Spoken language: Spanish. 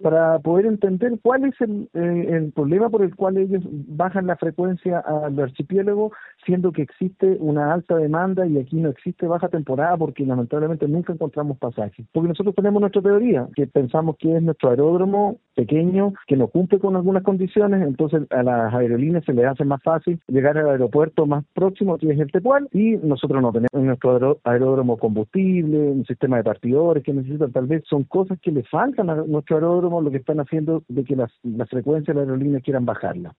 para poder entender cuál es el problema por el cual ellos bajan la frecuencia al archipiélago, siendo que existe una alta demanda y aquí no existe baja temporada porque lamentablemente nunca encontramos pasajes. Porque nosotros tenemos nuestra teoría, que pensamos que es nuestro aeródromo pequeño, que no cumple con algunas condiciones, entonces a las aerolíneas se les hace más fácil llegar al aeropuerto más próximo, que es el Tepual, y nosotros no tenemos en nuestro aeródromo combustible, un sistema de partidores que necesitan, tal vez son cosas que le faltan a nuestro aeródromo, lo que están haciendo de que las frecuencias de la aerolínea quieran bajarla.